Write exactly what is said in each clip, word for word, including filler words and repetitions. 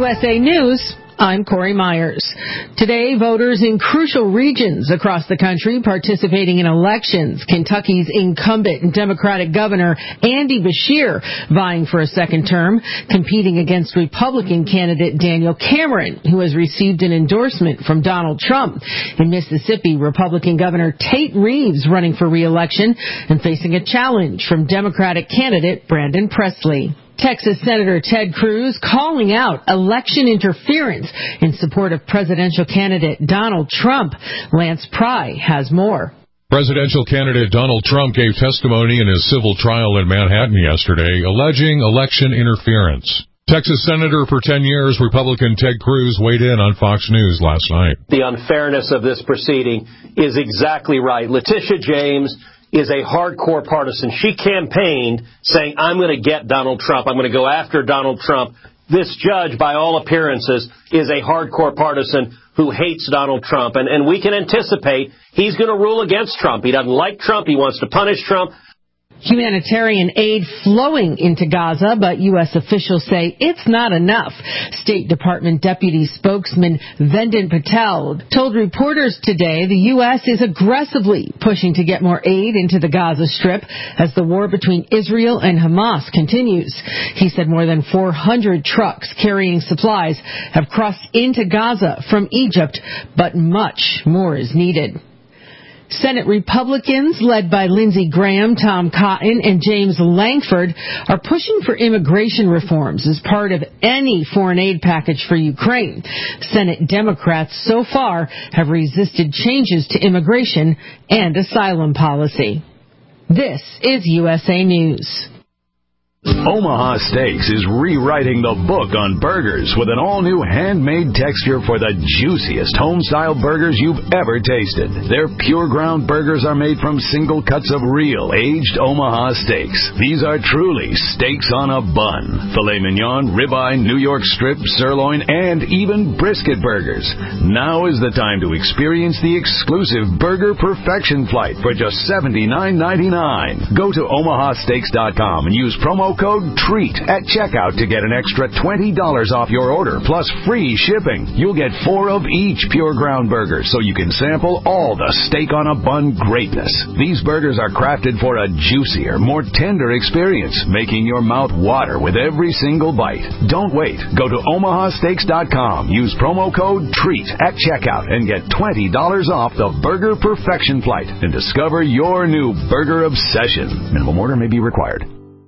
S A News, I'm Corey Myers. Today, voters in crucial regions across the country participating in elections. Kentucky's incumbent Democratic Governor Andy Beshear vying for a second term, competing against Republican candidate Daniel Cameron, who has received an endorsement from Donald Trump. In Mississippi, Republican Governor Tate Reeves running for re-election and facing a challenge from Democratic candidate Brandon Presley. Texas Senator Ted Cruz calling out election interference in support of presidential candidate Donald Trump. Lance Pry has more. Presidential candidate Donald Trump gave testimony in his civil trial in Manhattan yesterday, alleging election interference. Texas Senator for ten years, Republican Ted Cruz, weighed in on Fox News last night. The unfairness of this proceeding is exactly right. Letitia James is a hardcore partisan. She campaigned saying, I'm going to get Donald Trump. I'm going to go after Donald Trump. This judge, by all appearances, is a hardcore partisan who hates Donald Trump. And, and we can anticipate he's going to rule against Trump. He doesn't like Trump. He wants to punish Trump. Humanitarian aid flowing into Gaza, but U S officials say it's not enough. State Department Deputy Spokesman Vendon Patel told reporters today the U S is aggressively pushing to get more aid into the Gaza Strip as the war between Israel and Hamas continues. He said more than four hundred trucks carrying supplies have crossed into Gaza from Egypt, but much more is needed. Senate Republicans, led by Lindsey Graham, Tom Cotton, and James Lankford, are pushing for immigration reforms as part of any foreign aid package for Ukraine. Senate Democrats so far have resisted changes to immigration and asylum policy. This is U S A News. Omaha Steaks is rewriting the book on burgers with an all-new handmade texture for the juiciest home-style burgers you've ever tasted. Their pure ground burgers are made from single cuts of real, aged Omaha steaks. These are truly steaks on a bun. Filet mignon, ribeye, New York strip, sirloin, and even brisket burgers. Now is the time to experience the exclusive Burger Perfection Flight for just seventy-nine ninety-nine. Go to omaha steaks dot com and use promo code TREAT at checkout to get an extra twenty dollars off your order, plus free shipping. You'll get four of each pure ground burger, so you can sample all the steak on a bun greatness. These burgers are crafted for a juicier, more tender experience, making your mouth water with every single bite. Don't wait. Go to omaha steaks dot com, use promo code TREAT at checkout, and get twenty dollars off the Burger Perfection Flight and discover your new burger obsession. Minimum order may be required.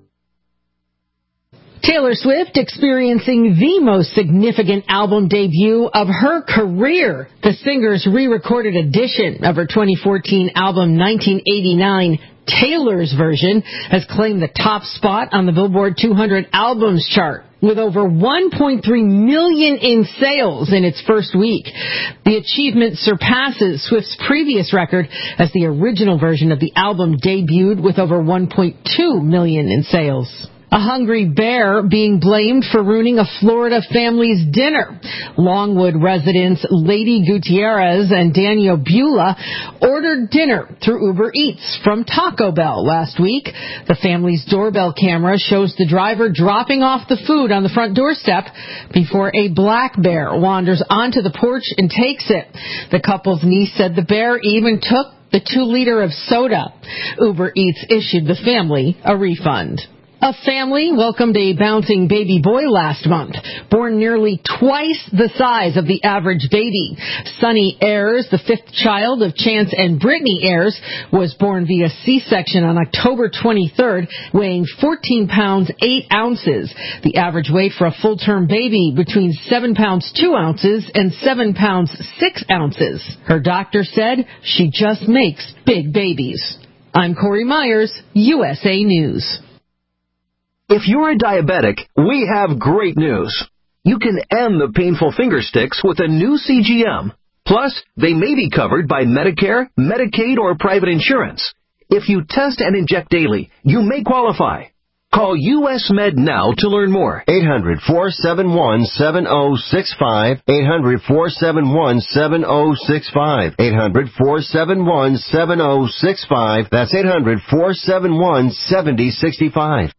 Taylor Swift experiencing the most significant album debut of her career. The singer's re-recorded edition of her twenty fourteen album nineteen eighty-nine, Taylor's Version, has claimed the top spot on the Billboard two hundred albums chart, with over one point three million in sales in its first week. The achievement surpasses Swift's previous record as the original version of the album debuted with over one point two million in sales. A hungry bear being blamed for ruining a Florida family's dinner. Longwood residents Lady Gutierrez and Daniel Beulah ordered dinner through Uber Eats from Taco Bell last week. The family's doorbell camera shows the driver dropping off the food on the front doorstep before a black bear wanders onto the porch and takes it. The couple's niece said the bear even took the two liter of soda. Uber Eats issued the family a refund. A family welcomed a bouncing baby boy last month, born nearly twice the size of the average baby. Sonny Ayers, the fifth child of Chance and Brittany Ayers, was born via C-section on October twenty-third, weighing fourteen pounds eight ounces. The average weight for a full-term baby between seven pounds two ounces and seven pounds six ounces. Her doctor said she just makes big babies. I'm Corey Myers, U S A News. If you're a diabetic, we have great news. You can end the painful finger sticks with a new C G M. Plus, they may be covered by Medicare, Medicaid, or private insurance. If you test and inject daily, you may qualify. Call U S Med now to learn more. eight hundred, four seven one, seven oh six five. eight hundred, four seven one, seven oh six five. eight hundred, four seven one, seven oh six five. That's eight hundred, four seven one, seven oh six five.